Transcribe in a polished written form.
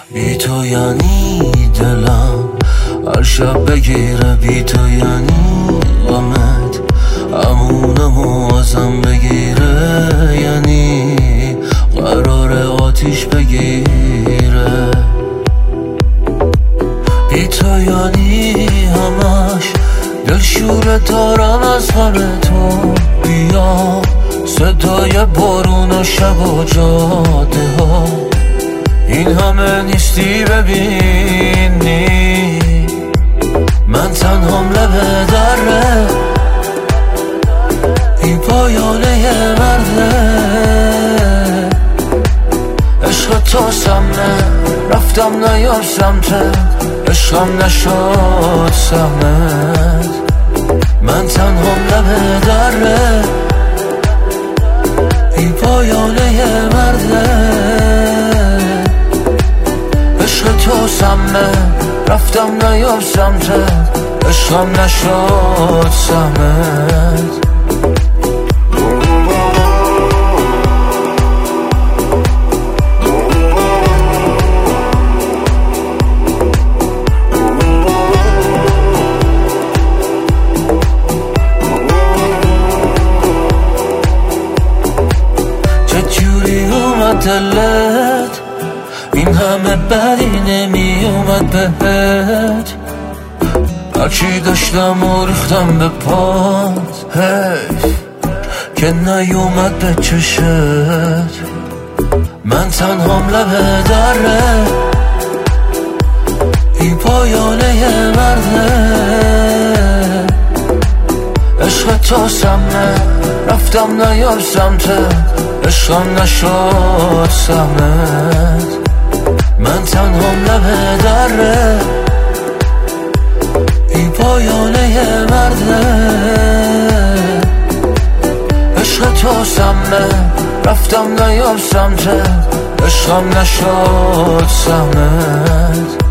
بی تو یعنی دلم هر شب بگیره، بی تو یعنی غمت همونمو ازم بگیره، یعنی قرار آتیش بگیره. بی تو یعنی همش دلشوره دارم از غم تو، بیا صدای بارون و شب و جاده ها، این همه نیستی ببینی من تنهام لب دره، این پایانه مرده. عشق تو سمنه رفتم نیار سمتت، عشقم نشد سهمت، من تنهام لب دره، این پایانه مرده. عشق تو سمنه رفتم نیار سمتت، عشقم نشد سهمت. چجوری اومد دلت این همه بدی نمی اومد بهت، هرچی داشتم و ریختم به پات، حیف که نیومد به چشت، من تنهام لب دره، این پایانه مرده. عشق تو سمنه رفتم نیار سمتت، عشقم نشد سهمت، من تنهام لب دره، این پایانه مرده. عشق تو سمنه رفتم نیار سمتت، عشقم نشد سهمت.